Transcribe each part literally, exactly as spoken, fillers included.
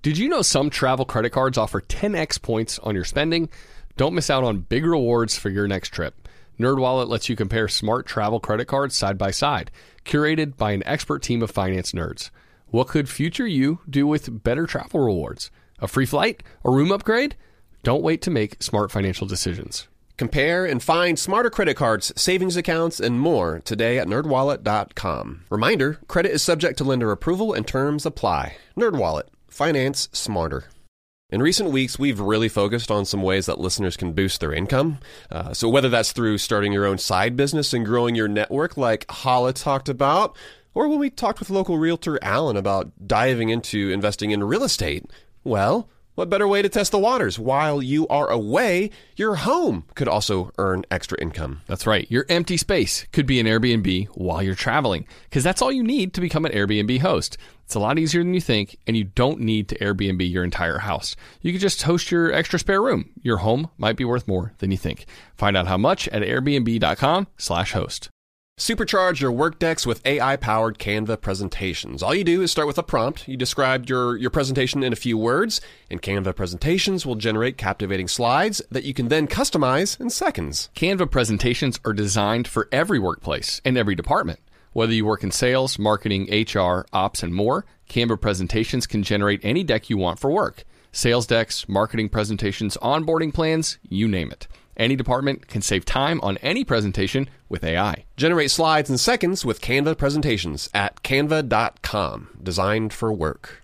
Did you know some travel credit cards offer ten x points on your spending? Don't miss out on big rewards for your next trip. NerdWallet lets you compare smart travel credit cards side by side, curated by an expert team of finance nerds. What could future you do with better travel rewards? A free flight? A room upgrade? Don't wait to make smart financial decisions. Compare and find smarter credit cards, savings accounts, and more today at nerd wallet dot com. Reminder, credit is subject to lender approval and terms apply. NerdWallet. Finance smarter. In recent weeks, we've really focused on some ways that listeners can boost their income. Uh, so whether that's through starting your own side business and growing your network like Hala talked about, or when we talked with local realtor Alan about diving into investing in real estate, well, what better way to test the waters? While you are away, your home could also earn extra income. That's right. Your empty space could be an Airbnb while you're traveling, because that's all you need to become an Airbnb host. It's a lot easier than you think, and you don't need to Airbnb your entire house. You could just host your extra spare room. Your home might be worth more than you think. Find out how much at airbnb dot com slash host. Supercharge your work decks with A I-powered Canva presentations. All you do is start with a prompt. You describe your, your presentation in a few words, and Canva presentations will generate captivating slides that you can then customize in seconds. Canva presentations are designed for every workplace and every department. Whether you work in sales, marketing, H R, ops, and more, Canva presentations can generate any deck you want for work. Sales decks, marketing presentations, onboarding plans, you name it. Any department can save time on any presentation with A I. Generate slides in seconds with Canva presentations at canva dot com. Designed for work.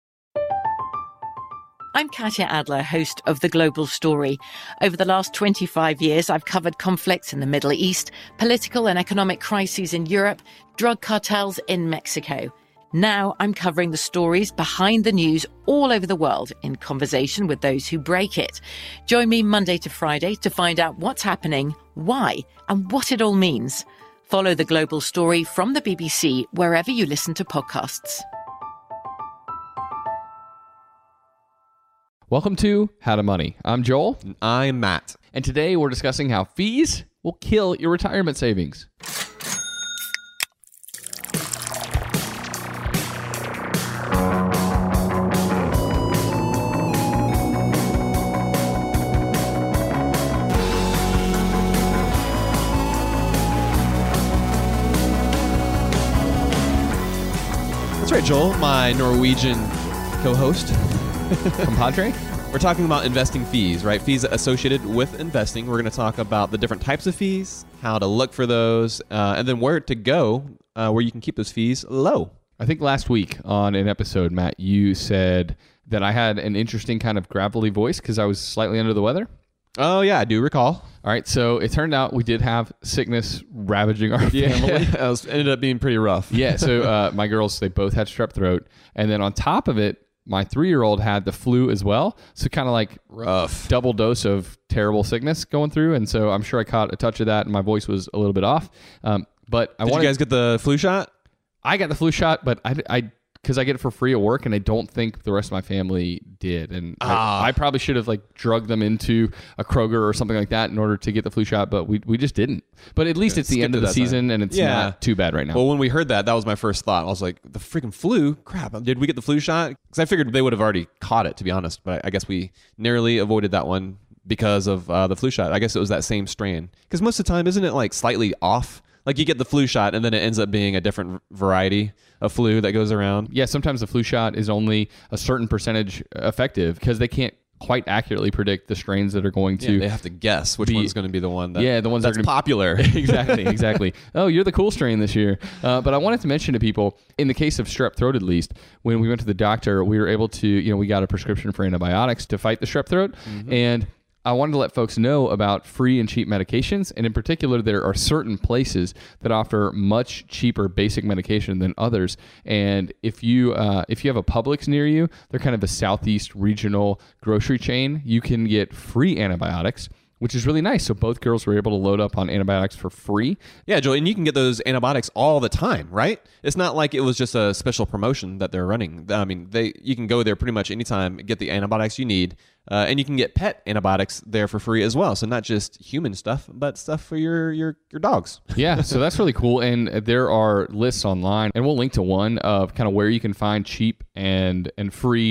I'm Katya Adler, host of The Global Story. Over the last twenty-five years, I've covered conflicts in the Middle East, political and economic crises in Europe, drug cartels in Mexico. Now I'm covering the stories behind the news all over the world in conversation with those who break it. Join me Monday to Friday to find out what's happening, why, and what it all means. Follow The Global Story from the B B C wherever you listen to podcasts. Welcome to How to Money. I'm Joel. I'm Matt. And today we're discussing how fees will kill your retirement savings. That's right, Joel, my Norwegian co-host. Compadre? We're talking about investing fees, right? Fees associated with investing. We're going to talk about the different types of fees, how to look for those, uh, and then where to go, uh, where you can keep those fees low. I think last week on an episode, Matt, you said that I had an interesting kind of gravelly voice because I was slightly under the weather. Oh, yeah, I do recall. All right, so it turned out we did have sickness ravaging our Yeah, family. it was, ended up being pretty rough. Yeah, so uh, my girls, they both had strep throat. And then on top of it, my three-year-old had the flu as well. So kind of like Rough. double dose of terrible sickness going through. And so I'm sure I caught a touch of that and my voice was a little bit off. Um, but I Did wanted, you guys get the flu shot? I got the flu shot, but I, I, because I get it for free at work, and I don't think the rest of my family did. And Ah. I, I probably should have like drugged them into a Kroger or something like that in order to get the flu shot, but we we just didn't. But at least Yeah, it's the skip end to of the that season, time. and it's Yeah. not too bad right now. Well, when we heard that, that was my first thought. I was like, the freaking flu? Crap. Did we get the flu shot? Because I figured they would have already caught it, to be honest. But I guess we narrowly avoided that one because of uh, the flu shot. I guess it was that same strain. Because most of the time, isn't it like slightly off? Like you get the flu shot and then it ends up being a different variety of flu that goes around. Yeah, sometimes the flu shot is only a certain percentage effective because they can't quite accurately predict the strains that are going to. Yeah, they have to guess which be- one's going to be the one that, Yeah, the ones that that's are gonna- popular. exactly, exactly. Oh, you're the cool strain this year. Uh, but I wanted to mention to people, in the case of strep throat at least, when we went to the doctor, we were able to, you know, we got a prescription for antibiotics to fight the strep throat. Mm-hmm. And I wanted to let folks know about free and cheap medications. And in particular, there are certain places that offer much cheaper basic medication than others. And if you uh, if you have a Publix near you, they're kind of a southeast regional grocery chain. You can get free antibiotics, which is really nice. So both girls were able to load up on antibiotics for free. Yeah, Joel, and you can get those antibiotics all the time, right? It's not like it was just a special promotion that they're running. I mean, they you can go there pretty much anytime, get the antibiotics you need, uh, and you can get pet antibiotics there for free as well. So not just human stuff, but stuff for your your, your dogs. Yeah, so that's really cool. And there are lists online, and we'll link to one of kind of where you can find cheap and and free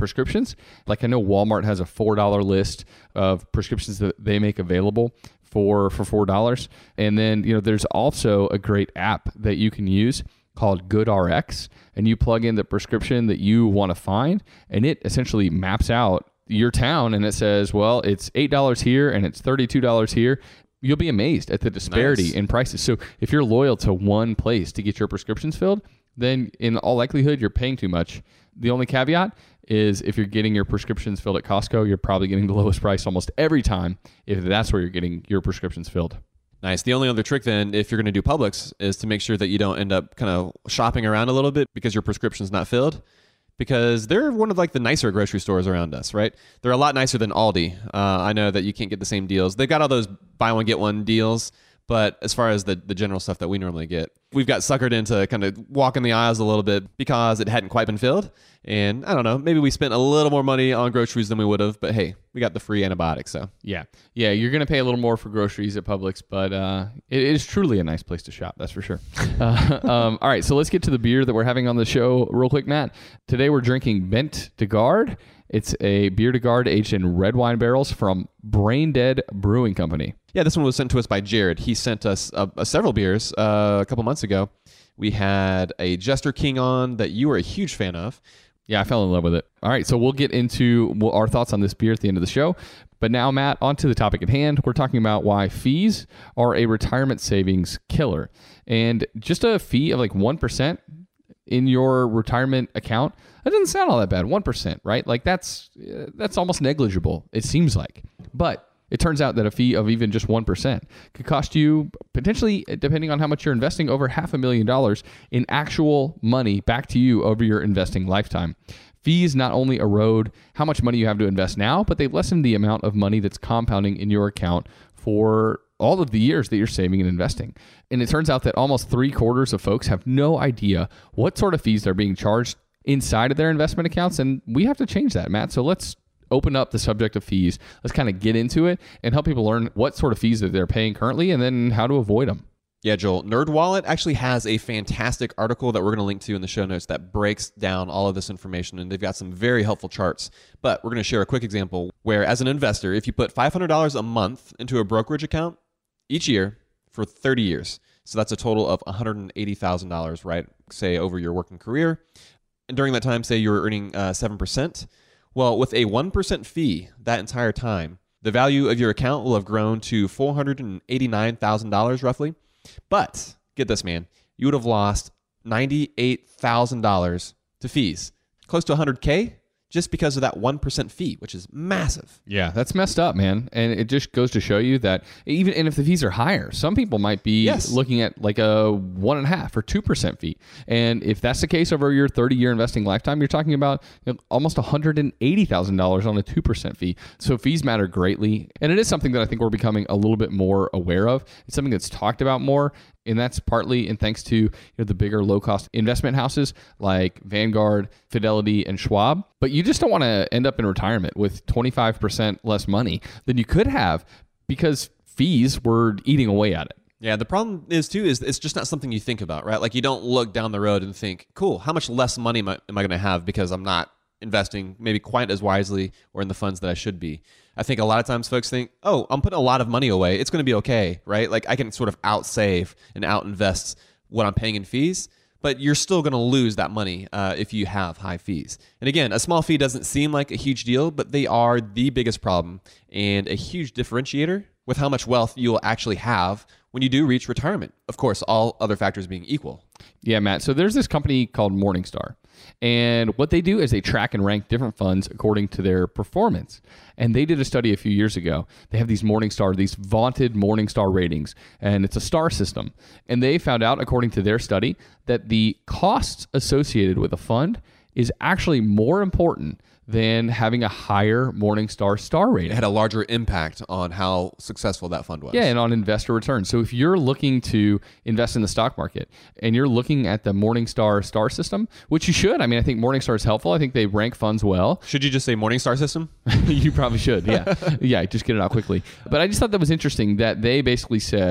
prescriptions. Like I know Walmart has a four dollar list of prescriptions that they make available for for four dollars. And then, you know, there's also a great app that you can use called GoodRx, and you plug in the prescription that you want to find, and it essentially maps out your town, and it says, well, it's eight dollars here and it's thirty-two dollars here. You'll be amazed at the disparity Nice. in prices. So if you're loyal to one place to get your prescriptions filled, then in all likelihood, you're paying too much. The only caveat is if you're getting your prescriptions filled at Costco, you're probably getting the lowest price almost every time if that's where you're getting your prescriptions filled. Nice. The only other trick then, if you're going to do Publix, is to make sure that you don't end up kind of shopping around a little bit because your prescription's not filled. Because they're one of like the nicer grocery stores around us, right? They're a lot nicer than Aldi. Uh, I know that you can't get the same deals. They've got all those buy one, get one deals. But as far as the, the general stuff that we normally get, we've got suckered into kind of walking the aisles a little bit because it hadn't quite been filled. And I don't know, maybe we spent a little more money on groceries than we would have. But hey, we got the free antibiotics, so. Yeah. Yeah, you're going to pay a little more for groceries at Publix, but uh, it is truly a nice place to shop, that's for sure. uh, um, all right, so let's get to the beer that we're having on the show real quick, Matt. Today we're drinking Bent de Garde. It's a beer de garde aged in red wine barrels from Brain Dead Brewing Company. Yeah, this one was sent to us by Jared. He sent us uh, uh, several beers uh, a couple months ago. We had a Jester King on that you were a huge fan of. Yeah, I fell in love with it. All right, so we'll get into our thoughts on this beer at the end of the show. But now, Matt, on to the topic at hand. We're talking about why fees are a retirement savings killer. And just a fee of like one percent in your retirement account, that doesn't sound all that bad. one percent, right? Like that's uh, that's almost negligible, it seems like. But it turns out that a fee of even just one percent could cost you potentially, depending on how much you're investing, over half a million dollars in actual money back to you over your investing lifetime. Fees not only erode how much money you have to invest now, but they lessen the amount of money that's compounding in your account for all of the years that you're saving and investing. And it turns out that almost three quarters of folks have no idea what sort of fees they're being charged inside of their investment accounts. And we have to change that, Matt. So let's open up the subject of fees. Let's kind of get into it and help people learn what sort of fees that they're paying currently and then how to avoid them. Yeah, Joel, NerdWallet actually has a fantastic article that we're going to link to in the show notes that breaks down all of this information, and they've got some very helpful charts. But we're going to share a quick example where, as an investor, if you put five hundred dollars a month into a brokerage account each year for thirty years, so that's a total of one hundred eighty thousand dollars, right, say, over your working career, and during that time, say you're earning uh, seven percent, well, with a one percent fee that entire time, the value of your account will have grown to four hundred eighty-nine thousand dollars roughly. But get this, man, you would have lost ninety-eight thousand dollars to fees, close to one hundred K, just because of that one percent fee, which is massive. Yeah, that's messed up, man. And it just goes to show you that even and if the fees are higher, some people might be yes. looking at like a one and a half or two percent fee. And if that's the case over your thirty year investing lifetime, you're talking about you know, almost one hundred eighty thousand dollars on a two percent fee. So fees matter greatly. And it is something that I think we're becoming a little bit more aware of. It's something that's talked about more. And that's partly in thanks to you know, the bigger low-cost investment houses like Vanguard, Fidelity, and Schwab. But you just don't want to end up in retirement with twenty-five percent less money than you could have because fees were eating away at it. Yeah, the problem is, too, is it's just not something you think about, right? Like, you don't look down the road and think, cool, how much less money am I, am I going to have because I'm not investing maybe quite as wisely or in the funds that I should be. I think a lot of times folks think, oh, I'm putting a lot of money away. It's going to be okay, right? Like I can sort of outsave and outinvest what I'm paying in fees, but you're still going to lose that money uh, if you have high fees. And again, a small fee doesn't seem like a huge deal, but they are the biggest problem and a huge differentiator with how much wealth you'll actually have when you do reach retirement. Of course, all other factors being equal. Yeah, Matt. So there's this company called Morningstar. And what they do is they track and rank different funds according to their performance. And they did a study a few years ago. They have these Morningstar, these vaunted Morningstar ratings, and it's a star system. And they found out, according to their study, that the costs associated with a fund is actually more important than having a higher Morningstar star rating. It had a larger impact on how successful that fund was. Yeah, and on investor returns. So if you're looking to invest in the stock market and you're looking at the Morningstar star system, which you should. I mean, I think Morningstar is helpful. I think they rank funds well. Should you just say Morningstar system? You probably should, yeah. Yeah, just get it out quickly. But I just thought that was interesting that they basically said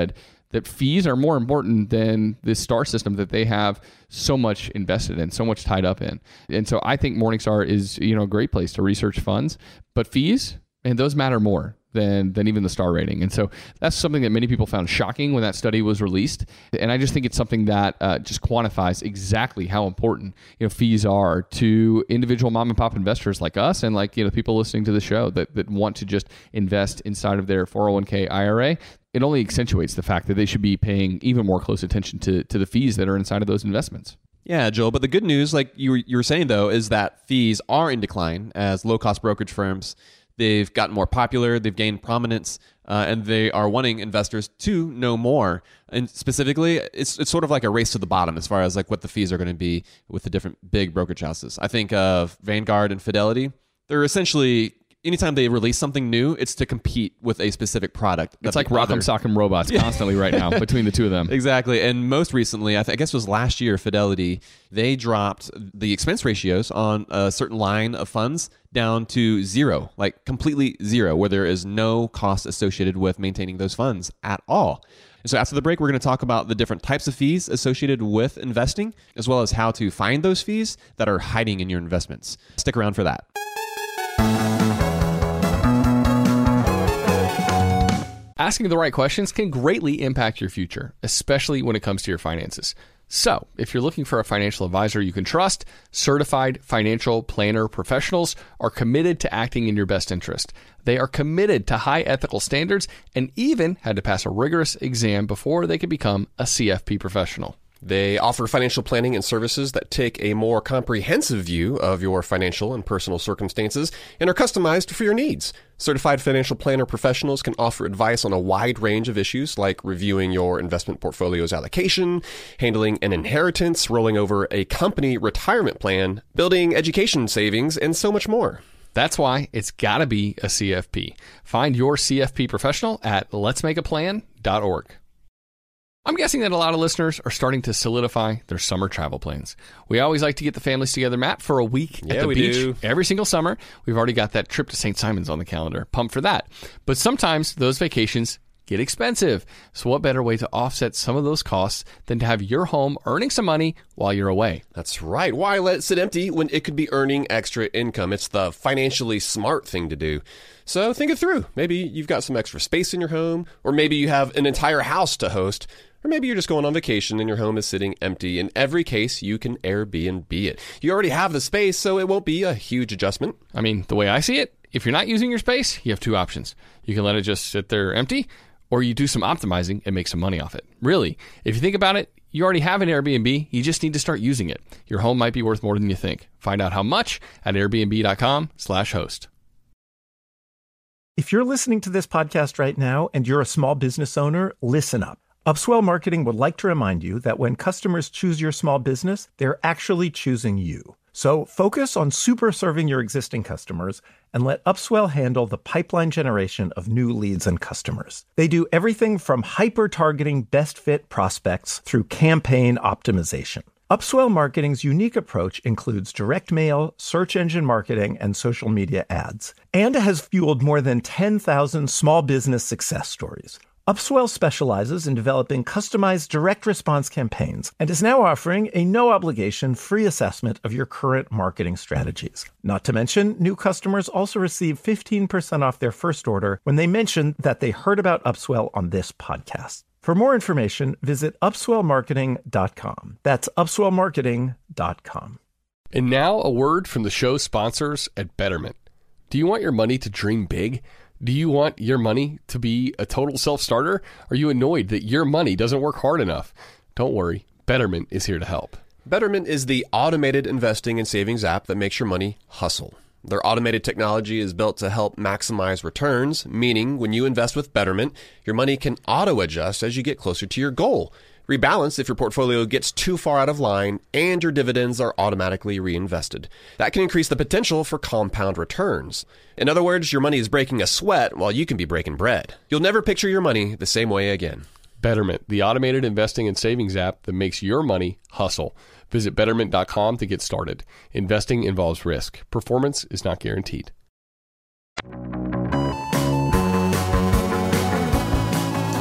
that fees are more important than this star system that they have so much invested in, so much tied up in. And so I think Morningstar is, you know, a great place to research funds, but fees, and those matter more than than even the star rating. And so that's something that many people found shocking when that study was released. And I just think it's something that uh, just quantifies exactly how important, you know, fees are to individual mom and pop investors like us and like, you know, people listening to the show that, that want to just invest inside of their four oh one k I R A. It only accentuates the fact that they should be paying even more close attention to, to the fees that are inside of those investments. Yeah, Joel, but the good news, like you were, you were saying, though, is that fees are in decline as low-cost brokerage firms. They've gotten more popular, they've gained prominence, uh, and they are wanting investors to know more. And specifically, it's it's sort of like a race to the bottom as far as like what the fees are going to be with the different big brokerage houses. I think of Vanguard and Fidelity. They're essentially, anytime they release something new, it's to compete with a specific product. It's like Rock'em Sock'em Robots constantly right now between the two of them. Exactly. And most recently, I, th- I guess it was last year, Fidelity, they dropped the expense ratios on a certain line of funds down to zero, like completely zero, where there is no cost associated with maintaining those funds at all. And so after the break, we're going to talk about the different types of fees associated with investing, as well as how to find those fees that are hiding in your investments. Stick around for that. Asking the right questions can greatly impact your future, especially when it comes to your finances. So, if you're looking for a financial advisor you can trust, certified financial planner professionals are committed to acting in your best interest. They are committed to high ethical standards and even had to pass a rigorous exam before they could become a C F P professional. They offer financial planning and services that take a more comprehensive view of your financial and personal circumstances and are customized for your needs. Certified financial planner professionals can offer advice on a wide range of issues like reviewing your investment portfolio's allocation, handling an inheritance, rolling over a company retirement plan, building education savings, and so much more. That's why it's got to be a C F P. Find your C F P professional at lets make a plan dot org. I'm guessing that a lot of listeners are starting to solidify their summer travel plans. We always like to get the families together, Matt, for a week yeah, at the we beach do. every single summer. We've already got that trip to Saint Simons on the calendar. Pumped for that. But sometimes those vacations get expensive. So what better way to offset some of those costs than to have your home earning some money while you're away? That's right. Why let it sit empty when it could be earning extra income? It's the financially smart thing to do. So think it through. Maybe you've got some extra space in your home, or maybe you have an entire house to host. Or maybe you're just going on vacation and your home is sitting empty. In every case, you can Airbnb it. You already have the space, so it won't be a huge adjustment. I mean, the way I see it, if you're not using your space, you have two options. You can let it just sit there empty, or you do some optimizing and make some money off it. Really, if you think about it, you already have an Airbnb. You just need to start using it. Your home might be worth more than you think. Find out how much at airbnb.com slash host. If you're listening to this podcast right now and you're a small business owner, listen up. Upswell Marketing would like to remind you that when customers choose your small business, they're actually choosing you. So focus on super serving your existing customers and let Upswell handle the pipeline generation of new leads and customers. They do everything from hyper-targeting best fit prospects through campaign optimization. Upswell Marketing's unique approach includes direct mail, search engine marketing, and social media ads, and has fueled more than ten thousand small business success stories. Upswell specializes in developing customized direct response campaigns and is now offering a no-obligation free assessment of your current marketing strategies. Not to mention, new customers also receive fifteen percent off their first order when they mention that they heard about Upswell on this podcast. For more information, visit upswell marketing dot com. That's upswell marketing dot com. And now a word from the show sponsors at Betterment. Do you want your money to dream big? Do you want your money to be a total self-starter? Are you annoyed that your money doesn't work hard enough? Don't worry, Betterment is here to help. Betterment is the automated investing and savings app that makes your money hustle. Their automated technology is built to help maximize returns, meaning when you invest with Betterment, your money can auto-adjust as you get closer to your goal. Rebalance if your portfolio gets too far out of line, and your dividends are automatically reinvested. That can increase the potential for compound returns. In other words, your money is breaking a sweat while you can be breaking bread. You'll never picture your money the same way again. Betterment, the automated investing and savings app that makes your money hustle. Visit betterment dot com to get started. Investing involves risk. Performance is not guaranteed. All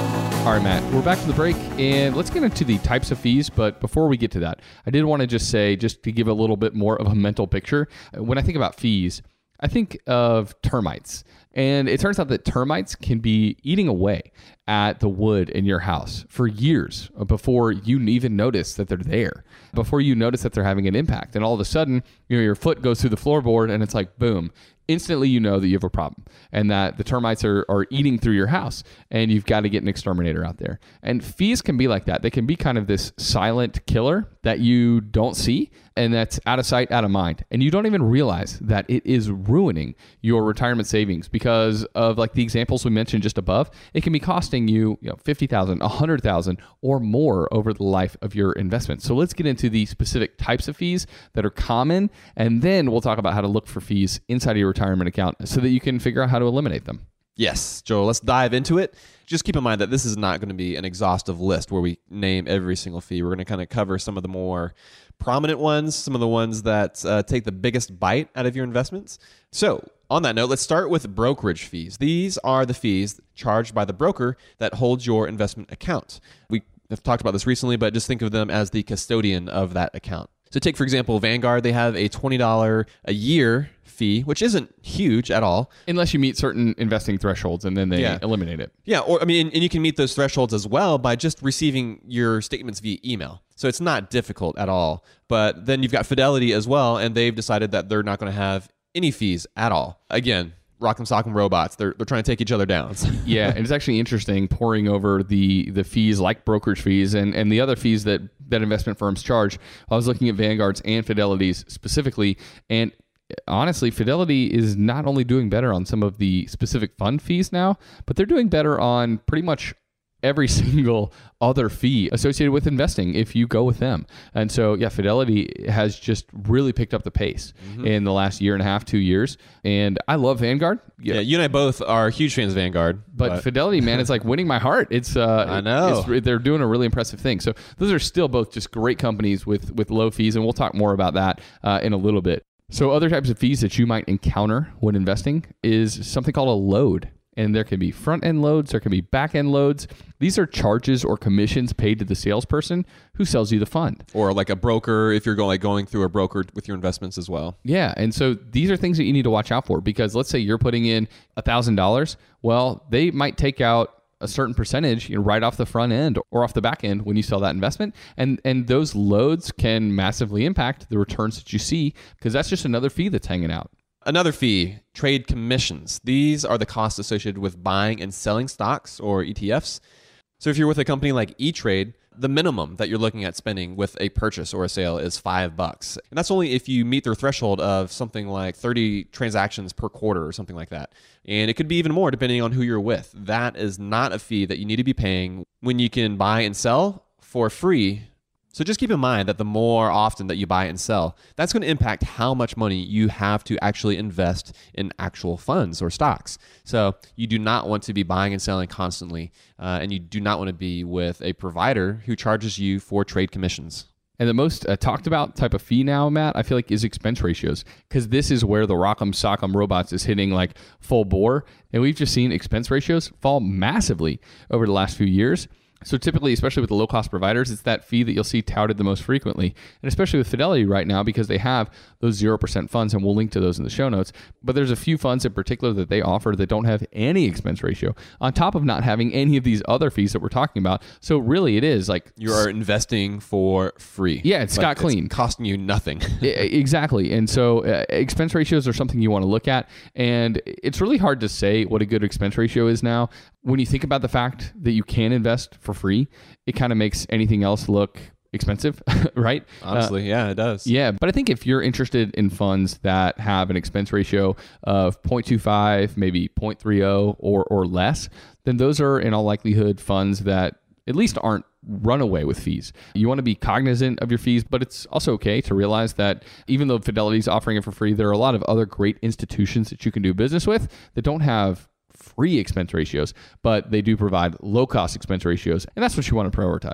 All right, Matt, we're back to the break, and let's get into the types of fees. But before we get to that, I did want to just say, just to give a little bit more of a mental picture, when I think about fees, I think of termites. And it turns out that termites can be eating away at the wood in your house for years before you even notice that they're there, before you notice that they're having an impact. And all of a sudden, you know, your foot goes through the floorboard and it's like, boom. Instantly, you know that you have a problem and that the termites are, are eating through your house and you've got to get an exterminator out there. And fees can be like that. They can be kind of this silent killer that you don't see and that's out of sight, out of mind. And you don't even realize that it is ruining your retirement savings because of like the examples we mentioned just above. It can be costing you, you know, fifty thousand dollars, one hundred thousand dollars or more over the life of your investment. So let's get into the specific types of fees that are common. And then we'll talk about how to look for fees inside of your retirement account so that you can figure out how to eliminate them. Yes, Joel, let's dive into it. Just keep in mind that this is not going to be an exhaustive list where we name every single fee. We're going to kind of cover some of the more prominent ones, some of the ones that uh, take the biggest bite out of your investments. So on that note, let's start with brokerage fees. These are the fees charged by the broker that holds your investment account. We have talked about this recently, but just think of them as the custodian of that account. So take, for example, Vanguard. They have a twenty dollars a year fee, which isn't huge at all. Unless you meet certain investing thresholds and then they Yeah. eliminate it. Yeah, or I mean, and you can meet those thresholds as well by just receiving your statements via email. So it's not difficult at all. But then you've got Fidelity as well, and they've decided that they're not going to have any fees at all. Again, Rock'em Sock'em Robots. They're they're trying to take each other down. Yeah, and it's actually interesting poring over the the fees like brokerage fees and, and the other fees that, that investment firms charge. I was looking at Vanguard's and Fidelity's specifically, and honestly, Fidelity is not only doing better on some of the specific fund fees now, but they're doing better on pretty much every single other fee associated with investing if you go with them. And so, yeah, Fidelity has just really picked up the pace mm-hmm. in the last year and a half, two years. And I love Vanguard. Yeah, yeah you and I both are huge fans of Vanguard. But, but Fidelity, man, it's like winning my heart. It's uh, I know. It's, they're doing a really impressive thing. So those are still both just great companies with, with low fees. And we'll talk more about that uh, in a little bit. So other types of fees that you might encounter when investing is something called a load. And there can be front-end loads, there can be back-end loads. These are charges or commissions paid to the salesperson who sells you the fund. Or like a broker, if you're going, like going through a broker with your investments as well. Yeah, and so these are things that you need to watch out for because let's say you're putting in one thousand dollars. Well, they might take out a certain percentage, you know, right off the front end or off the back end when you sell that investment. And and those loads can massively impact the returns that you see because that's just another fee that's hanging out. Another fee, trade commissions. These are the costs associated with buying and selling stocks or E T Fs. So if you're with a company like E-Trade, the minimum that you're looking at spending with a purchase or a sale is five bucks. And that's only if you meet their threshold of something like thirty transactions per quarter or something like that. And it could be even more depending on who you're with. That is not a fee that you need to be paying when you can buy and sell for free. So just keep in mind that the more often that you buy and sell, that's going to impact how much money you have to actually invest in actual funds or stocks. So you do not want to be buying and selling constantly, uh, and you do not want to be with a provider who charges you for trade commissions. And the most uh, talked about type of fee now, Matt, I feel like is expense ratios because this is where the Rock'em Sock'em Robots is hitting like full bore. And we've just seen expense ratios fall massively over the last few years. So typically, especially with the low-cost providers, it's that fee that you'll see touted the most frequently. And especially with Fidelity right now because they have those zero percent funds, and we'll link to those in the show notes. But there's a few funds in particular that they offer that don't have any expense ratio on top of not having any of these other fees that we're talking about. So really it is like... You are investing for free. Yeah, it's like scot clean. It's costing you nothing. Exactly. And so uh, expense ratios are something you want to look at. And it's really hard to say what a good expense ratio is now. When you think about the fact that you can invest for free, it kind of makes anything else look expensive, right? Honestly, uh, yeah, it does. Yeah, but I think if you're interested in funds that have an expense ratio of zero point two five, maybe zero point three zero or, or less, then those are in all likelihood funds that at least aren't runaway with fees. You want to be cognizant of your fees, but it's also okay to realize that even though Fidelity's offering it for free, there are a lot of other great institutions that you can do business with that don't have free expense ratios, but they do provide low-cost expense ratios, and that's what you want to prioritize.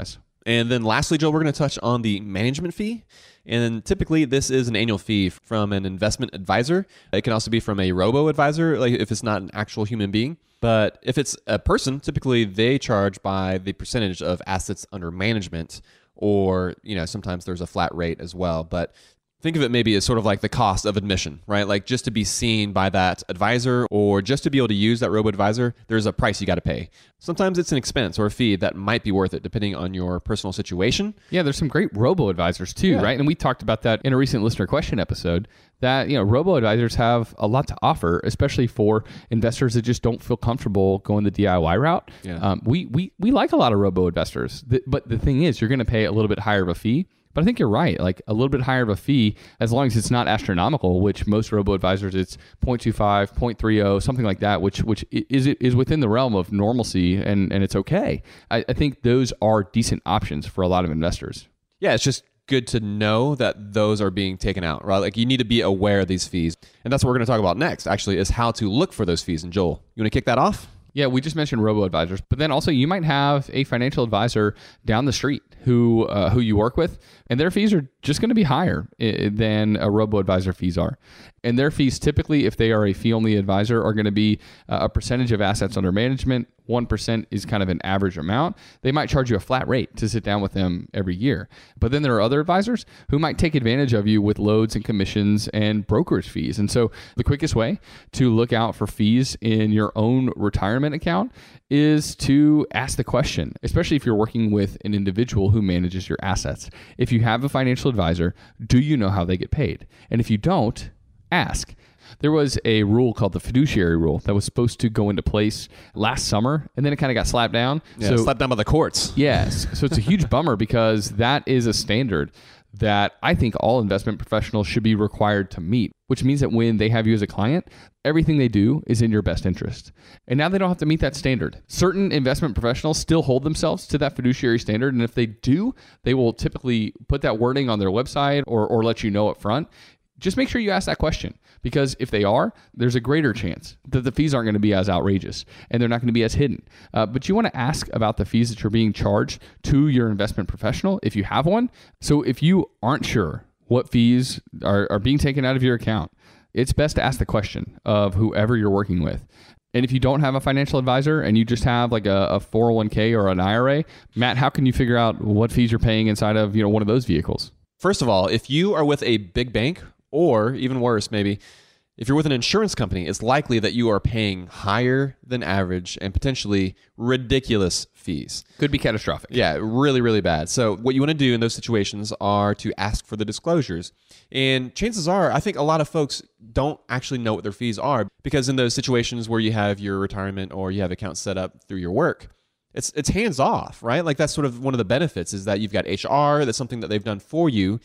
And then lastly, Joel, we're going to touch on the management fee. And typically, this is an annual fee from an investment advisor. It can also be from a robo-advisor, like if it's not an actual human being. But if it's a person, typically they charge by the percentage of assets under management, or, you know, sometimes there's a flat rate as well. But think of it maybe as sort of like the cost of admission, right? Like just to be seen by that advisor or just to be able to use that robo-advisor, there's a price you got to pay. Sometimes it's an expense or a fee that might be worth it depending on your personal situation. Yeah, there's some great robo-advisors too, Yeah. right? And we talked about that in a recent listener question episode, that, you know, robo-advisors have a lot to offer, especially for investors that just don't feel comfortable going the D I Y route. Yeah. Um, we, we, we like a lot of robo-investors, Th- but the thing is, you're going to pay a little bit higher of a fee. But I think you're right. Like a little bit higher of a fee, as long as it's not astronomical, which most robo-advisors, it's zero point two five, zero point three zero, something like that, which which is is within the realm of normalcy, and, and it's okay. I, I think those are decent options for a lot of investors. Yeah, it's just good to know that those are being taken out, right? Like you need to be aware of these fees. And that's what we're going to talk about next, actually, is how to look for those fees. And Joel, you want to kick that off? Yeah, we just mentioned robo-advisors, but then also you might have a financial advisor down the street who uh, who you work with, and their fees are just going to be higher I- than a robo-advisor fees are. And their fees typically, if they are a fee-only advisor, are going to be uh, a percentage of assets under management. one percent is kind of an average amount. They might charge you a flat rate to sit down with them every year. But then there are other advisors who might take advantage of you with loads and commissions and brokerage fees. And so the quickest way to look out for fees in your own retirement account is to ask the question, especially if you're working with an individual who manages your assets. If you have a financial advisor, do you know how they get paid? And if you don't, ask. There was a rule called the fiduciary rule that was supposed to go into place last summer, and then it kind of got slapped down. Yeah, so, slapped down by the courts. yes. So it's a huge bummer because that is a standard that I think all investment professionals should be required to meet, which means that when they have you as a client, everything they do is in your best interest. And now they don't have to meet that standard. Certain investment professionals still hold themselves to that fiduciary standard. And if they do, they will typically put that wording on their website or, or let you know up front. Just make sure you ask that question, because if they are, there's a greater chance that the fees aren't going to be as outrageous and they're not going to be as hidden. Uh, but you want to ask about the fees that you're being charged to your investment professional if you have one. So if you aren't sure what fees are, are being taken out of your account, it's best to ask the question of whoever you're working with. And if you don't have a financial advisor and you just have like a, a four oh one k or an I R A, Matt, how can you figure out what fees you're paying inside of, you know, one of those vehicles? First of all, if you are with a big bank, or even worse, maybe, if you're with an insurance company, it's likely that you are paying higher than average and potentially ridiculous fees. Could be catastrophic. Yeah, really, really bad. So what you want to do in those situations are to ask for the disclosures. And chances are, I think a lot of folks don't actually know what their fees are, because in those situations where you have your retirement or you have accounts set up through your work, it's it's hands off, right? Like that's sort of one of the benefits, is that you've got H R, that's something that they've done for you,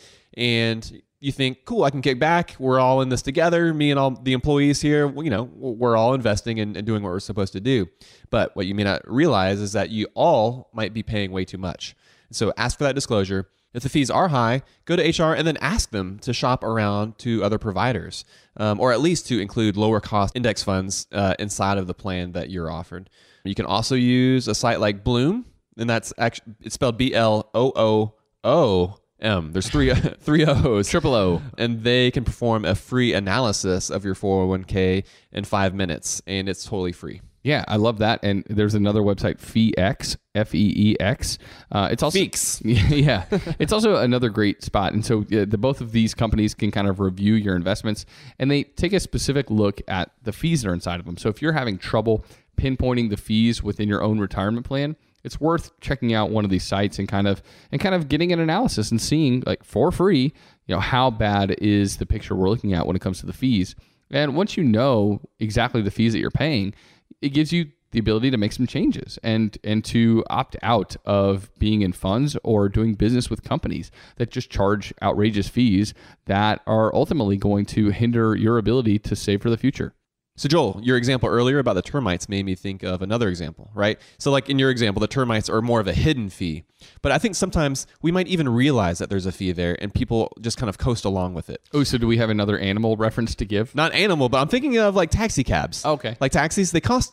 and you think, cool, I can kick back. We're all in this together. Me and all the employees here, you know, we're all investing and, and doing what we're supposed to do. But what you may not realize is that you all might be paying way too much. So ask for that disclosure. If the fees are high, go to H R and then ask them to shop around to other providers, um, or at least to include lower cost index funds uh, inside of the plan that you're offered. You can also use a site like Bloom, and that's actually, it's spelled B L O O O M. There's three three O's. Triple O. And they can perform a free analysis of your four oh one k in five minutes, and it's totally free. Yeah, I love that. And there's another website, FeeX, F E E X. Uh, it's also Feeks. Yeah, it's also another great spot. And so uh, the both of these companies can kind of review your investments, and they take a specific look at the fees that are inside of them. So if you're having trouble pinpointing the fees within your own retirement plan, it's worth checking out one of these sites and kind of and kind of getting an analysis and seeing, like, for free, you know, how bad is the picture we're looking at when it comes to the fees. And once you know exactly the fees that you're paying, it gives you the ability to make some changes and and to opt out of being in funds or doing business with companies that just charge outrageous fees that are ultimately going to hinder your ability to save for the future. So Joel, your example earlier about the termites made me think of another example, right? So like in your example, the termites are more of a hidden fee. But I think sometimes we might even realize that there's a fee there and people just kind of coast along with it. Oh, so do we have another animal reference to give? Not animal, but I'm thinking of like taxi cabs. Okay. Like taxis, they cost a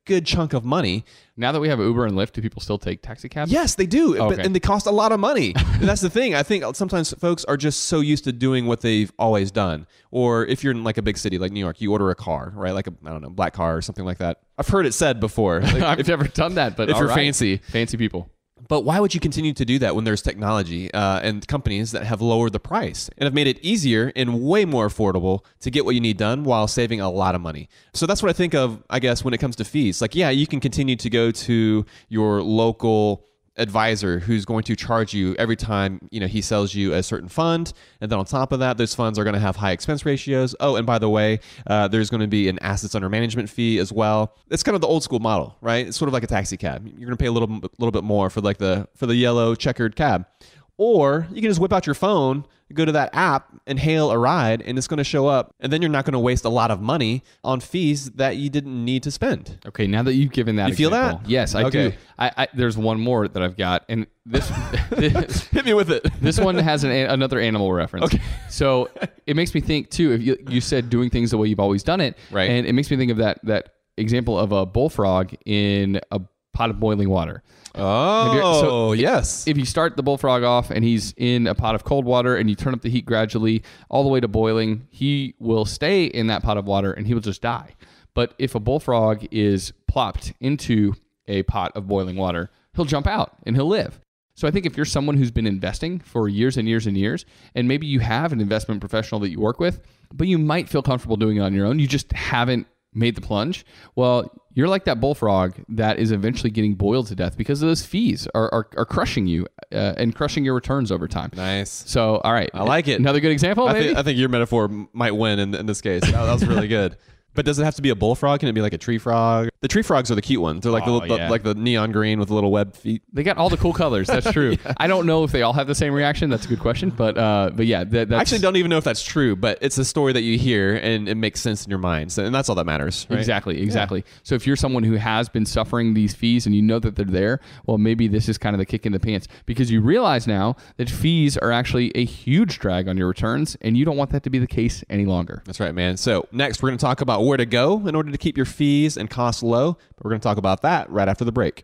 good chunk of money. Now that we have Uber and Lyft, do people still take taxi cabs? Yes, they do, Okay. but, and they cost a lot of money. And that's the thing. I think sometimes folks are just so used to doing what they've always done. Or if you're in like a big city like New York, you order a car, right? Like a, I don't know, black car or something like that. I've heard it said before. Like, I've if, never done that, but if all you're right. fancy. fancy people. But why would you continue to do that when there's technology uh, and companies that have lowered the price and have made it easier and way more affordable to get what you need done while saving a lot of money? So that's what I think of, I guess, when it comes to fees. Like, yeah, you can continue to go to your local advisor who's going to charge you every time, you know, he sells you a certain fund. And then on top of that, those funds are going to have high expense ratios. Oh, and by the way, uh, there's going to be an assets under management fee as well. It's kind of the old school model, right? It's sort of like a taxi cab. You're going to pay a little, little bit more for like the, for the yellow checkered cab. Or you can just whip out your phone, go to that app and hail a ride, and it's going to show up. And then you're not going to waste a lot of money on fees that you didn't need to spend. Okay, now that you've given that You feel example, that? yes, I Okay. do. I, I, there's one more that I've got, and this this, Hit me with it. this one has an, another animal reference. Okay, so it makes me think too. If you you said doing things the way you've always done it, Right. and it makes me think of that that example of a bullfrog in a pot of boiling water. Oh, you- so yes. If you start the bullfrog off and he's in a pot of cold water and you turn up the heat gradually all the way to boiling, he will stay in that pot of water and he will just die. But if a bullfrog is plopped into a pot of boiling water, he'll jump out and he'll live. So I think if you're someone who's been investing for years and years and years, and maybe you have an investment professional that you work with, but you might feel comfortable doing it on your own, you just haven't made the plunge, well, you're like that bullfrog that is eventually getting boiled to death because those fees are are, are crushing you uh, and crushing your returns over time. Nice. So, all right. I like it. Another good example, I maybe? think, I think your metaphor might win in, in this case. That, that was really good. But does it have to be a bullfrog? Can it be like a tree frog? The tree frogs are the cute ones. They're like Oh, the, the yeah. like the neon green with the little web feet. They got all the cool colors. That's true. I don't know if they all have the same reaction. That's a good question. But uh, but yeah, that, that's I actually don't even know if that's true, but it's a story that you hear and it makes sense in your mind. So, and that's all that matters. Right? Exactly, exactly. So if you're someone who has been suffering these fees and you know that they're there, well, maybe this is kind of the kick in the pants because you realize now that fees are actually a huge drag on your returns and you don't want that to be the case any longer. That's right, man. So next, we're going to talk about where to go in order to keep your fees and costs low. But we're going to talk about that right after the break.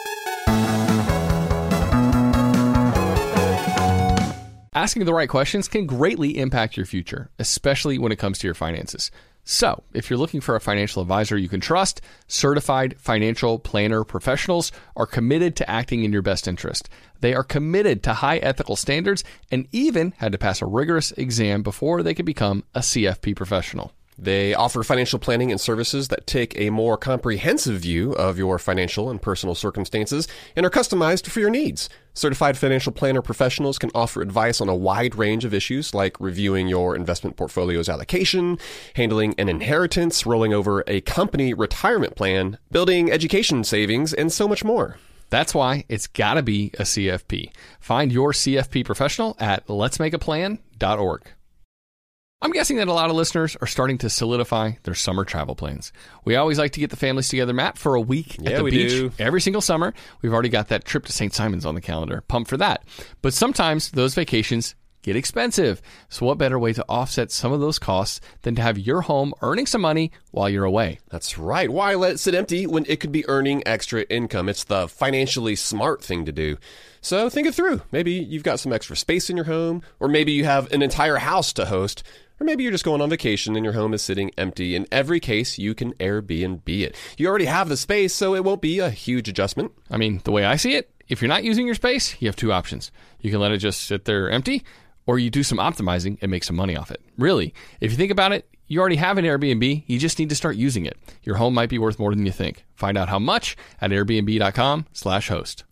Asking the right questions can greatly impact your future, especially when it comes to your finances. So, if you're looking for a financial advisor you can trust, certified financial planner professionals are committed to acting in your best interest. They are committed to high ethical standards and even had to pass a rigorous exam before they could become a C F P professional. They offer financial planning and services that take a more comprehensive view of your financial and personal circumstances and are customized for your needs. Certified financial planner professionals can offer advice on a wide range of issues like reviewing your investment portfolio's allocation, handling an inheritance, rolling over a company retirement plan, building education savings, and so much more. That's why it's got to be a C F P. Find your C F P professional at lets make a plan dot org. I'm guessing that a lot of listeners are starting to solidify their summer travel plans. We always like to get the families together, Matt, for a week at Yeah, the we beach do. every single summer. We've already got that trip to Saint Simons on the calendar. Pumped for that. But sometimes those vacations get expensive. So what better way to offset some of those costs than to have your home earning some money while you're away? That's right. Why let it sit empty when it could be earning extra income? It's the financially smart thing to do. So think it through. Maybe you've got some extra space in your home, or maybe you have an entire house to host, or maybe you're just going on vacation and your home is sitting empty. In every case, you can Airbnb it. You already have the space, so it won't be a huge adjustment. I mean, the way I see it, if you're not using your space, you have two options. You can let it just sit there empty, or you do some optimizing and make some money off it. Really, if you think about it, you already have an Airbnb. You just need to start using it. Your home might be worth more than you think. Find out how much at airbnb.com slash host.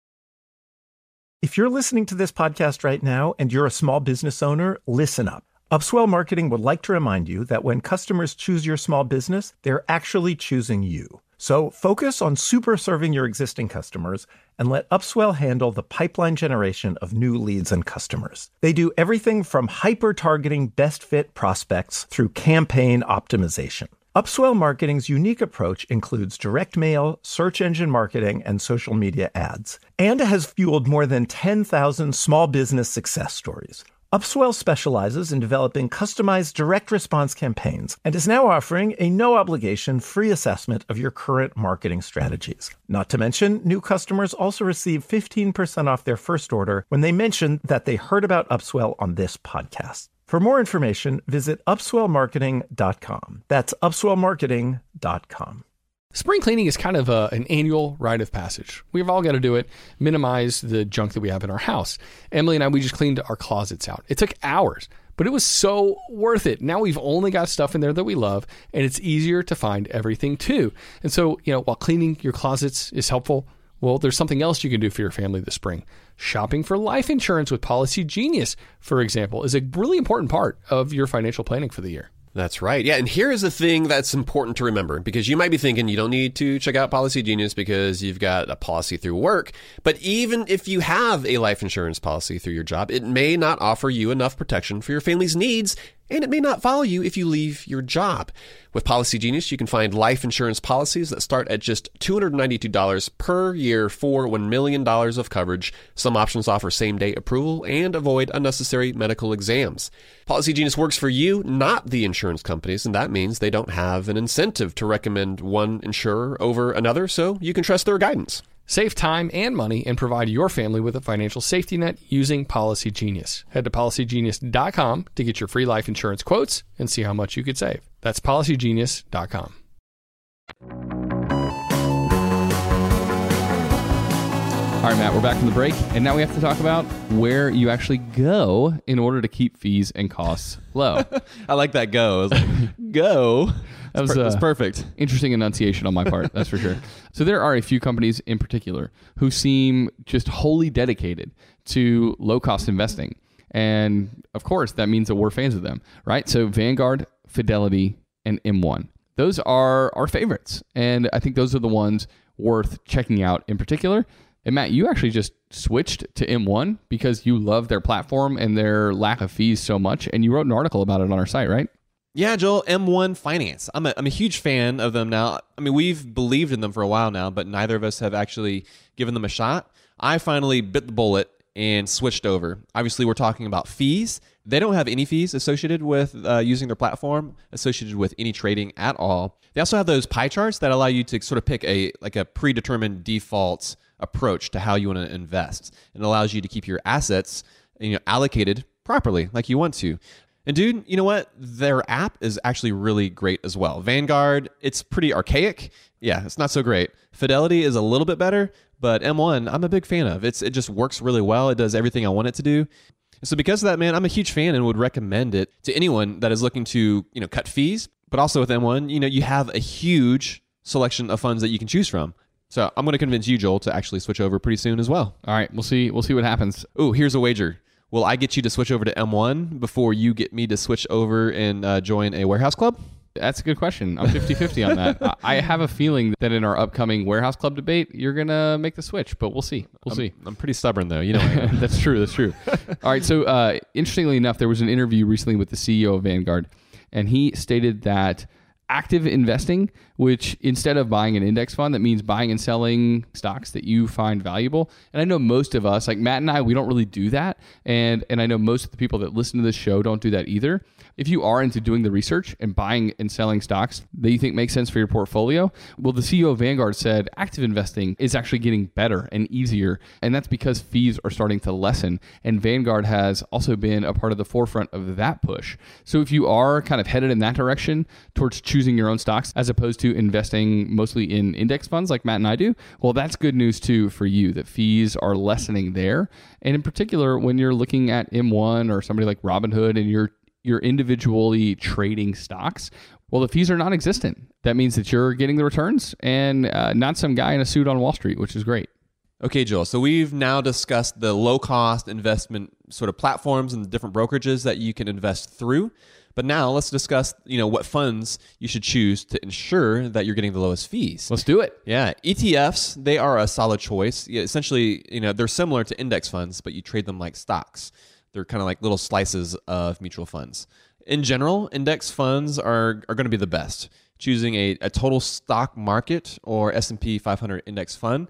If you're listening to this podcast right now and you're a small business owner, listen up. Upswell Marketing would like to remind you that when customers choose your small business, they're actually choosing you. So focus on super serving your existing customers and let Upswell handle the pipeline generation of new leads and customers. They do everything from hyper-targeting best fit prospects through campaign optimization. Upswell Marketing's unique approach includes direct mail, search engine marketing, and social media ads, and has fueled more than ten thousand small business success stories. Upswell specializes in developing customized direct response campaigns and is now offering a no-obligation free assessment of your current marketing strategies. Not to mention, new customers also receive fifteen percent off their first order when they mention that they heard about Upswell on this podcast. For more information, visit upswell marketing dot com. That's upswell marketing dot com. Spring cleaning is kind of a, an annual rite of passage. We've all got to do it, minimize the junk that we have in our house. Emily and I, we just cleaned our closets out. It took hours, but it was so worth it. Now we've only got stuff in there that we love, and it's easier to find everything too. And so, you know, while cleaning your closets is helpful, well, there's something else you can do for your family this spring. Shopping for life insurance with Policy Genius, for example, is a really important part of your financial planning for the year. That's right. Yeah, and here is the thing that's important to remember, because you might be thinking you don't need to check out Policy Genius because you've got a policy through work. But even if you have a life insurance policy through your job, it may not offer you enough protection for your family's needs, and it may not follow you if you leave your job. With Policy Genius, you can find life insurance policies that start at just two hundred ninety-two dollars per year for one million dollars of coverage. Some options offer same-day approval and avoid unnecessary medical exams. Policy Genius works for you, not the insurance companies, and that means they don't have an incentive to recommend one insurer over another, so you can trust their guidance. Save time and money and provide your family with a financial safety net using Policy Genius. Head to policy genius dot com to get your free life insurance quotes and see how much you could save. That's policy genius dot com. All right, Matt, we're back from the break, and now we have to talk about where you actually go in order to keep fees and costs low. I like that go. I was like, go. That was, per- uh, that's perfect. Interesting enunciation on my part, that's for sure. So there are a few companies in particular who seem just wholly dedicated to low-cost investing. And, of course, that means that we're fans of them, right? So Vanguard, Fidelity, and M one. Those are our favorites, and I think those are the ones worth checking out in particular. And Matt, you actually just switched to M one because you love their platform and their lack of fees so much, and you wrote an article about it on our site, right? Yeah, Joel, M one Finance. I'm a, I'm a huge fan of them now. I mean, we've believed in them for a while now, but neither of us have actually given them a shot. I finally bit the bullet and switched over. Obviously, we're talking about fees. They don't have any fees associated with uh, using their platform, associated with any trading at all. They also have those pie charts that allow you to sort of pick a like a predetermined default approach to how you want to invest. It allows you to keep your assets, you know, allocated properly like you want to. And dude, you know what? Their app is actually really great as well. Vanguard, it's pretty archaic. Yeah, it's not so great. Fidelity is a little bit better, but M one, I'm a big fan of. It's it just works really well. It does everything I want it to do. And so because of that, man, I'm a huge fan and would recommend it to anyone that is looking to, you know, cut fees. But also with M one, you know, you have a huge selection of funds that you can choose from. So I'm going to convince you, Joel, to actually switch over pretty soon as well. All right, we'll see. We'll see what happens. Ooh, here's a wager. Will I get you to switch over to M one before you get me to switch over and uh, join a warehouse club? That's a good question. I'm fifty-fifty on that. I have a feeling that in our upcoming warehouse club debate, you're going to make the switch, but we'll see. We'll I'm, see. I'm pretty stubborn, though. You know, I am. That's true. That's true. All right. So uh, interestingly enough, there was an interview recently with the C E O of Vanguard, and he stated that active investing, which instead of buying an index fund, that means buying and selling stocks that you find valuable. And I know most of us, like Matt and I, we don't really do that. And and I know most of the people that listen to this show don't do that either. If you are into doing the research and buying and selling stocks that you think make sense for your portfolio, well, the C E O of Vanguard said active investing is actually getting better and easier. And that's because fees are starting to lessen. And Vanguard has also been a part of the forefront of that push. So if you are kind of headed in that direction towards choosing your own stocks as opposed to investing mostly in index funds like Matt and I do, well, that's good news too for you that fees are lessening there. And in particular, when you're looking at M one or somebody like Robinhood and you're you're individually trading stocks, well, the fees are non-existent. That means that you're getting the returns and uh, not some guy in a suit on Wall Street, which is great. Okay, Joel. So we've now discussed the low-cost investment sort of platforms and different brokerages that you can invest through. But now let's discuss, you know, what funds you should choose to ensure that you're getting the lowest fees. Let's do it. Yeah, E T Fs, they are a solid choice. Yeah, essentially, you know, they're similar to index funds, but you trade them like stocks. They're kind of like little slices of mutual funds. In general, index funds are, are going to be the best. Choosing a, a total stock market or S and P five hundred index fund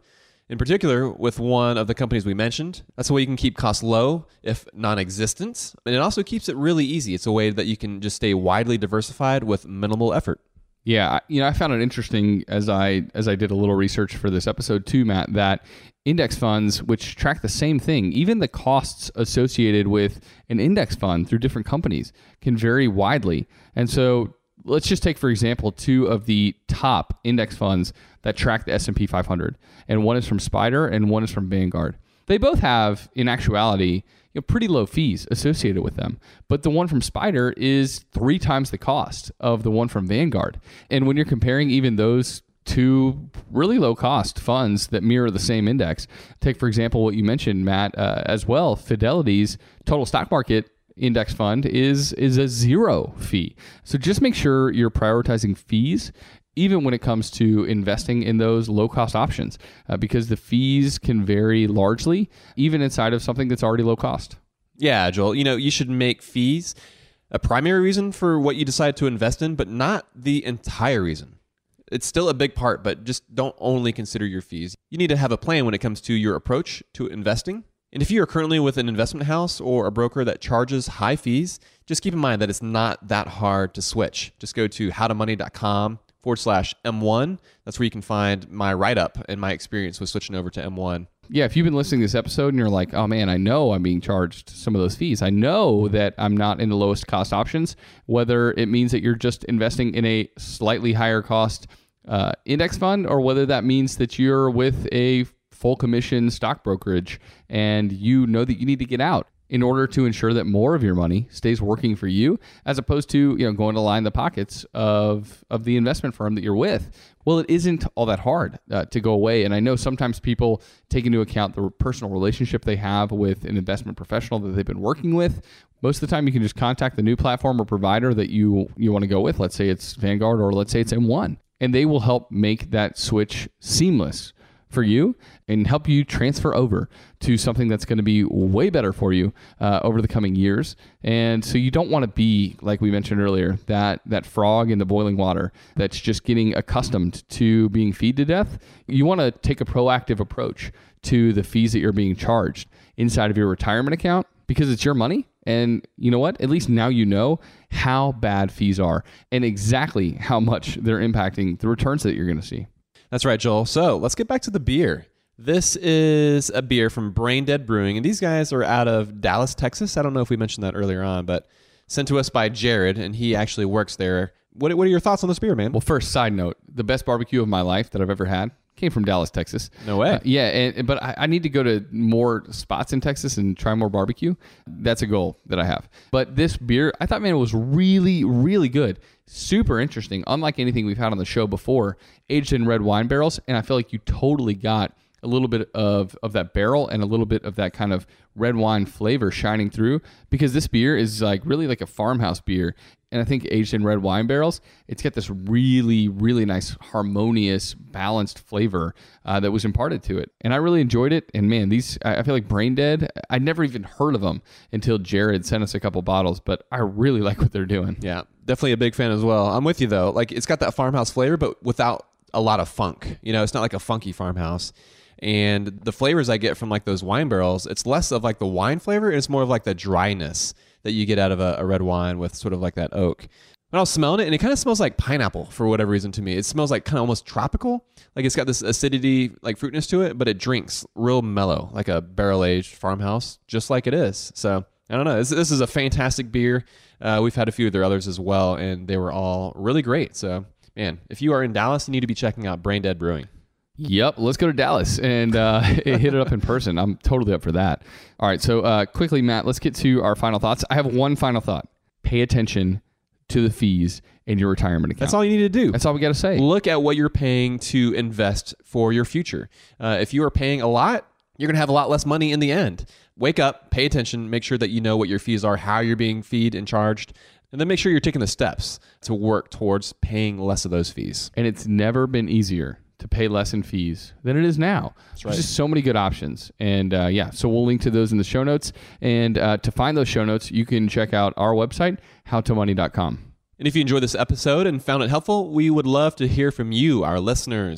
In particular, with one of the companies we mentioned, that's a way you can keep costs low, if non-existent. And it also keeps it really easy. It's a way that you can just stay widely diversified with minimal effort. Yeah, you know, I found it interesting as I as I did a little research for this episode too, Matt, that index funds, which track the same thing, even the costs associated with an index fund through different companies can vary widely. And so let's just take, for example, two of the top index funds that track the S and P five hundred. And one is from Spider and one is from Vanguard. They both have, in actuality, you know, pretty low fees associated with them. But the one from Spider is three times the cost of the one from Vanguard. And when you're comparing even those two really low cost funds that mirror the same index, take, for example, what you mentioned, Matt, uh, as well, Fidelity's total stock market index fund is is a zero fee. So just make sure you're prioritizing fees even when it comes to investing in those low-cost options, uh, because the fees can vary largely, even inside of something that's already low cost. Yeah, Joel, you know, you should make fees a primary reason for what you decide to invest in, but not the entire reason. It's still a big part, but just don't only consider your fees. You need to have a plan when it comes to your approach to investing. And if you are currently with an investment house or a broker that charges high fees, just keep in mind that it's not that hard to switch. Just go to howtomoney.com forward slash M1. That's where you can find my write-up and my experience with switching over to M one. Yeah, if you've been listening to this episode and you're like, oh man, I know I'm being charged some of those fees. I know that I'm not in the lowest cost options, whether it means that you're just investing in a slightly higher cost uh, index fund, or whether that means that you're with a full commission stock brokerage and you know that you need to get out in order to ensure that more of your money stays working for you, as opposed to, you know, going to line the pockets of of the investment firm that you're with. Well, it isn't all that hard uh, to go away. And I know sometimes people take into account the personal relationship they have with an investment professional that they've been working with. Most of the time, you can just contact the new platform or provider that you you want to go with. Let's say it's Vanguard, or let's say it's M one, and they will help make that switch seamless for you and help you transfer over to something that's going to be way better for you uh, over the coming years. And so you don't want to be, like we mentioned earlier, that that frog in the boiling water that's just getting accustomed to being feed to death. You want to take a proactive approach to the fees that you're being charged inside of your retirement account, because it's your money. And you know what? At least now you know how bad fees are and exactly how much they're impacting the returns that you're going to see. That's right, Joel. So let's get back to the beer. This is a beer from Brain Dead Brewing, and these guys are out of Dallas, Texas. I don't know if we mentioned that earlier on, but sent to us by Jared, and he actually works there. What, what are your thoughts on this beer, man? Well, first, side note, the best barbecue of my life that I've ever had came from Dallas, Texas. No way. Uh, yeah, and, but I, I need to go to more spots in Texas and try more barbecue. That's a goal that I have. But this beer, I thought, man, it was really, really good. Super interesting. Unlike anything we've had on the show before, aged in red wine barrels. And I feel like you totally got a little bit of, of that barrel and a little bit of that kind of red wine flavor shining through, because this beer is like really like a farmhouse beer. And I think aged in red wine barrels, it's got this really, really nice, harmonious, balanced flavor uh, that was imparted to it. And I really enjoyed it. And man, these, I feel like Brain Dead, I'd never even heard of them until Jared sent us a couple bottles, but I really like what they're doing. Yeah, definitely a big fan as well. I'm with you though. Like, it's got that farmhouse flavor, but without a lot of funk. You know, it's not like a funky farmhouse. And the flavors I get from like those wine barrels, it's less of like the wine flavor, and it's more of like the dryness that you get out of a, a red wine with sort of like that oak. And I was smelling it, and it kind of smells like pineapple for whatever reason to me. It smells like kind of almost tropical. Like it's got this acidity, like fruitiness to it, but it drinks real mellow, like a barrel-aged farmhouse, just like it is. So I don't know. This, this is a fantastic beer. Uh, we've had a few of their others as well, and they were all really great. So, man, if you are in Dallas, you need to be checking out Brain Dead Brewing. Yep, let's go to Dallas and uh, hit it up in person. I'm totally up for that. All right, so uh, quickly, Matt, let's get to our final thoughts. I have one final thought. Pay attention to the fees in your retirement account. That's all you need to do. That's all we got to say. Look at what you're paying to invest for your future. Uh, if you are paying a lot, you're going to have a lot less money in the end. Wake up, pay attention, make sure that you know what your fees are, how you're being feed and charged, and then make sure you're taking the steps to work towards paying less of those fees. And it's never been easier to pay less in fees than it is now. That's right. There's just so many good options. And uh, yeah, so we'll link to those in the show notes. And uh, to find those show notes, you can check out our website, how to money dot com. And if you enjoyed this episode and found it helpful, we would love to hear from you, our listeners.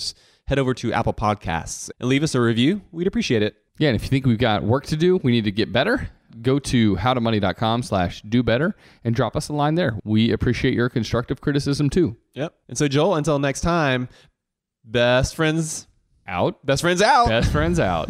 head over to Apple Podcasts and leave us a review. We'd appreciate it. Yeah, and if you think we've got work to do, we need to get better, go to howtomoney.com slash do better and drop us a line there. We appreciate your constructive criticism too. Yep. And so, Joel, until next time, best friends Out. Best friends out. Best friends out.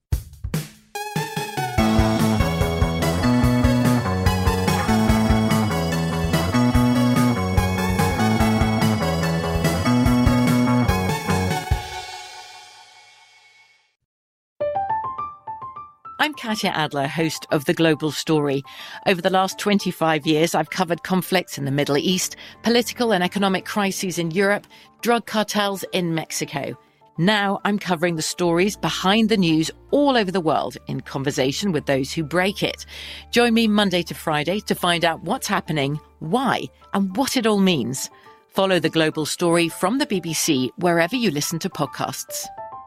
I'm Katya Adler, host of The Global Story. Over the last twenty-five years, I've covered conflicts in the Middle East, political and economic crises in Europe, drug cartels in Mexico. Now I'm covering the stories behind the news all over the world in conversation with those who break it. Join me Monday to Friday to find out what's happening, why, and what it all means. Follow The Global Story from the B B C wherever you listen to podcasts.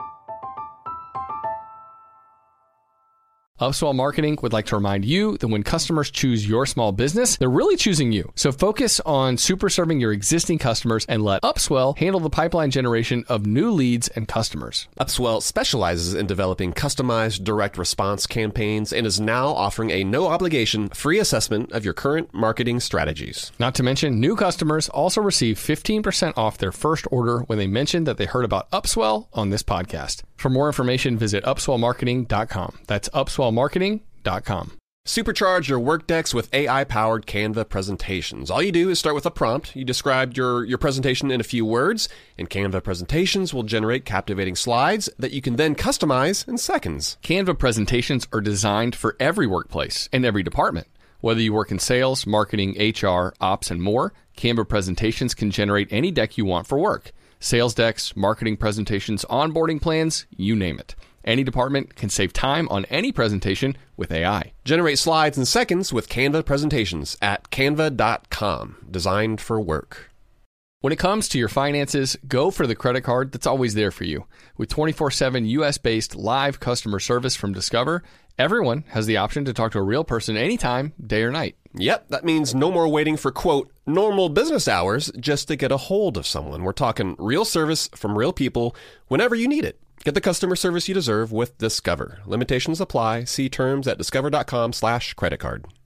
Upswell Marketing would like to remind you that when customers choose your small business, they're really choosing you. So focus on super serving your existing customers and let Upswell handle the pipeline generation of new leads and customers. Upswell specializes in developing customized direct response campaigns and is now offering a no-obligation free assessment of your current marketing strategies. Not to mention, new customers also receive fifteen percent off their first order when they mention that they heard about Upswell on this podcast. For more information, visit upswell marketing dot com. That's upswell marketing dot com. Supercharge your Workdex with A I-powered Canva presentations. All you do is start with a prompt. You describe your, your presentation in a few words, and Canva presentations will generate captivating slides that you can then customize in seconds. Canva presentations are designed for every workplace and every department. Whether you work in sales, marketing, H R, ops, and more, Canva presentations can generate any deck you want for work. Sales decks, marketing presentations, onboarding plans, you name it. Any department can save time on any presentation with A I. Generate slides in seconds with Canva presentations at canva dot com. Designed for work. When it comes to your finances, go for the credit card that's always there for you. With twenty-four seven U S-based live customer service from Discover, everyone has the option to talk to a real person anytime, day or night. Yep, that means no more waiting for, quote, normal business hours just to get a hold of someone. We're talking real service from real people whenever you need it. Get the customer service you deserve with Discover. Limitations apply. See terms at discover dot com slash credit card.